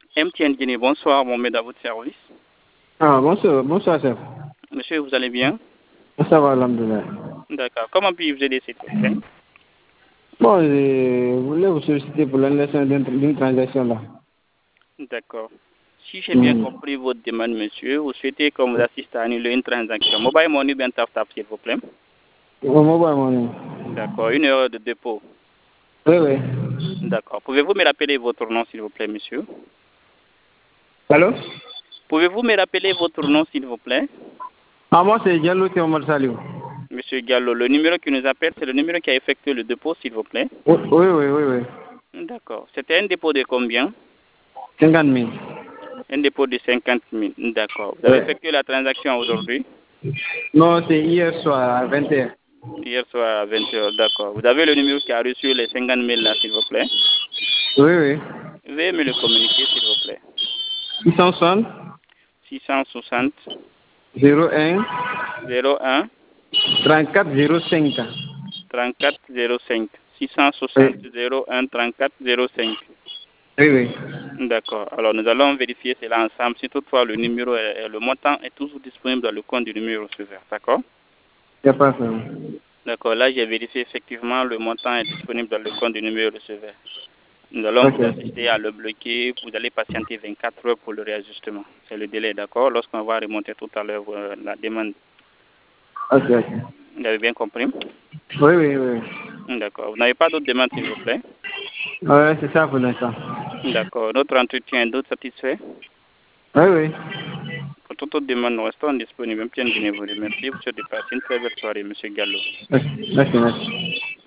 MTN Guinée, bonsoir, Mohamed à votre service. Ah, bonsoir, chef. Monsieur, vous allez bien? Ça va, alhamdoulilah. D'accord. Comment puis-je vous aider, s'il vous plaît? Bon, je voulais vous solliciter pour l'annulation d'une transaction là. D'accord. Si j'ai bien compris votre demande, monsieur, vous souhaitez qu'on vous assiste à annuler une transaction. Mobile Money, bien tap, s'il vous plaît. Mobile money. D'accord. Une erreur de dépôt. Oui, oui. D'accord. Pouvez-vous me rappeler votre nom, s'il vous plaît, monsieur? Allô? Pouvez-vous me rappeler votre nom, s'il vous plaît? Ah, moi, c'est Diallo Omar Saliou. Monsieur Gallo, le numéro qui nous appelle, c'est le numéro qui a effectué le dépôt, s'il vous plaît? Oui, oui, oui, oui. D'accord. C'était un dépôt de combien? 50 000. Un dépôt de 50 000. D'accord. Vous avez effectué la transaction aujourd'hui? Non, c'est hier soir à 21h. Hier soir à 20h, d'accord. Vous avez le numéro qui a reçu les 50 000 là, s'il vous plaît? Oui, oui. Veuillez me le communiquer, s'il vous plaît. 660 660 01 01 34 05. 34 05. Oui, 660 01 34 05. oui, oui. D'accord. Alors, nous allons vérifier cela ensemble. Si toutefois le numéro le montant est toujours disponible dans le compte du numéro receveur. D'accord? Il n'y a pas de problème. D'accord. Là, j'ai vérifié effectivement le montant est disponible dans le compte du numéro receveur. Nous allons Ok. vous assister à le bloquer. Vous allez patienter 24 heures pour le réajustement. C'est le délai, d'accord? Lorsqu'on va remonter tout à l'heure la demande. Ok, ok. Vous avez bien compris? Oui, oui, oui. D'accord. Vous n'avez pas d'autres demandes, s'il vous plaît? Ouais, c'est ça pour l'instant. D'accord. Notre entretien est d'autres satisfait? Oui, oui. Pour toute autre demande, nous restons disponibles. Bien, Guinée vous remercie. Vous souhaitez passer une très belle soirée, M. Gallo. Merci, merci.